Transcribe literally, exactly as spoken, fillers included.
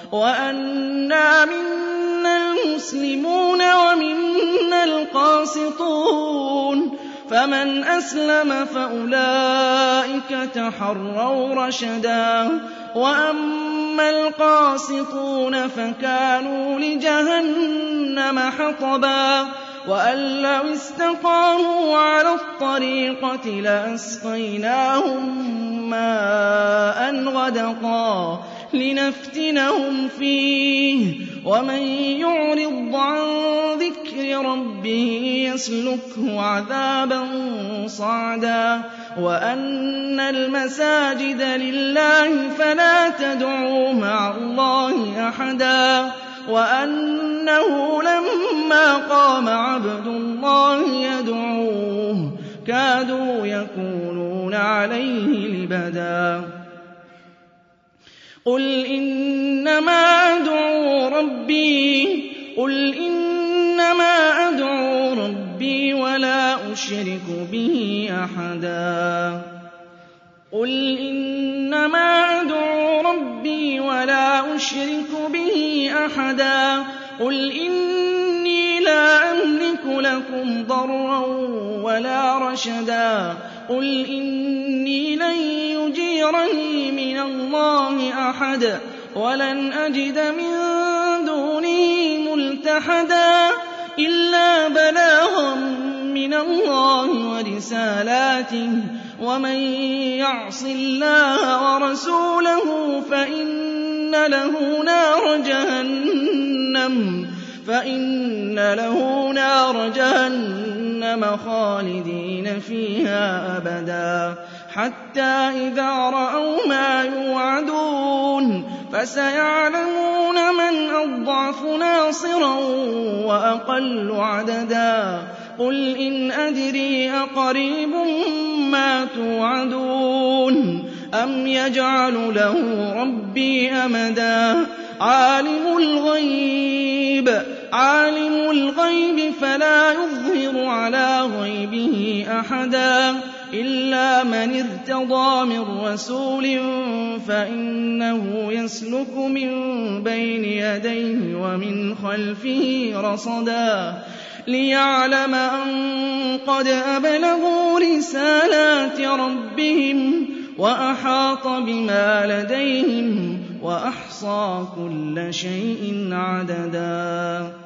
وَأَنَّا مِنَّا الْمُسْلِمُونَ وَمِنَّا الْقَاسِطُونَ فَمَنْ أَسْلَمَ فَأُولَٰئِكَ تَحَرَّوْا رَشَدًا وَأَمَّا الْقَاسِطُونَ فَكَانُوا لِجَهَنَّمَ حَطَبًا وَأَن لَّوِ اسْتَقَامُوا عَلَى الطَّرِيقَةِ لَأَسْقَيْنَاهُم مَّاءً غَدَقًا لِّنَفْتِنَهُمْ فِيهِ ۚ وَمَن يُعْرِضْ عَن ذِكْرِ رَبِّهِ يَسْلُكْهُ عَذَابًا صَعَدًا وَأَنَّ الْمَسَاجِدَ لِلَّهِ فَلَا تَدْعُوا مَعَ اللَّهِ أَحَدًا وَأَنَّهُ لَمَّا قَامَ عَبْدُ اللَّهِ يَدْعُوهُ كَادُوا يَكُونُونَ عَلَيْهِ لِبَدًا قُلْ إِنَّمَا أَدْعُو رَبِّي قُلْ إِنَّمَا أَدْعُو رَبِّي وَلَا أُشْرِكُ بِهِ أَحَدًا قُلْ إِنَّمَا أَدْعُو رَبِّي وَلَا أُشْرِكُ بِهِ أَحَدًا قُلْ إِنِّي لَا أَمْلِكُ لَكُمْ ضَرًّا وَلَا رَشَدًا قُلْ إِنِّي لَن يُجِيرَنِي مِنَ اللَّهِ أَحَدٌ وَلَنْ أَجِدَ مِن دُونِهِ مُلْتَحَدًا إِلَّا بَلَاغًا مِّنَ اللَّهِ وَرِسَالَاتِهِ ۚ وَمَن يَعْصِ اللَّهَ وَرَسُولَهُ فَإِنَّ لَهُ نَارَ جَهَنَّمَ فَإِنَّ لَهُ نَارَ جَهَنَّمَ خَالِدِينَ فِيهَا أَبَدًا حَتَّىٰ إِذَا رَأَوْا مَا يُوعَدُونَ فَسَيَعْلَمُونَ مَنْ أَضْعَفُ نَاصِرًا وَأَقَلُّ عَدَدًا قُلْ إِنْ أَدْرِي أَقَرِيبٌ مَّا تُوعَدُونَ أَمْ يَجْعَلُ لَهُ رَبِّي أَمَدًا عَالِمُ الْغَيْبِ عَالِمُ الْغَيْبِ فَلَا يُظْهِرُ عَلَىٰ غَيْبِهِ أَحَدًا إِلَّا مَنِ ارْتَضَىٰ مِن رَّسُولٍ فَإِنَّهُ يَسْلُكُ مِن بَيْنِ يَدَيْهِ وَمِنْ خَلْفِهِ رَصَدًا لِّيَعْلَمَ أَن قَدْ أَبْلَغُوا رِسَالَاتِ رَبِّهِمْ وَأَحَاطَ بِمَا لَدَيْهِمْ وَأَحْصَىٰ كُلَّ شَيْءٍ عَدَدًا